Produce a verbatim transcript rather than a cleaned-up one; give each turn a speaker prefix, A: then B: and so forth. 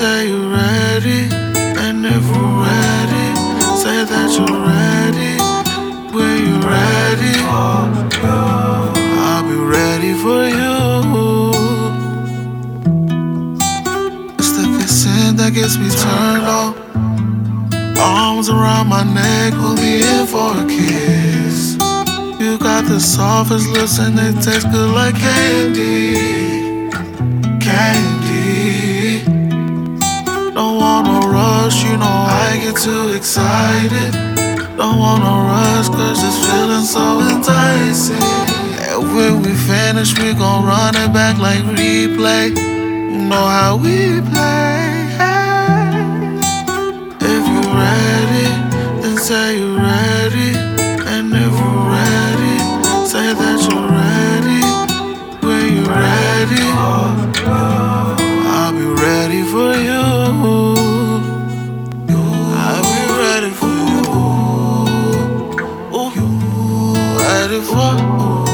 A: say you're ready, and if we're ready, say that you're ready. When you're ready, I'll be ready for you. It's the kissing that gets me turned on. Arms around my neck, pull me in for a kiss. You got the softest lips and they taste good like candy. Candy. Don't want no rush, you know I get too excited. Don't want no rush, cause this feeling so enticing. And when we finish, we gon' run it back like replay. You know how we play. If you're ready, then say you're ready. And if we're ready, say that you're ready. When you're ready, I'll be ready for you. I'll be ready for you. Ooh, ready for you.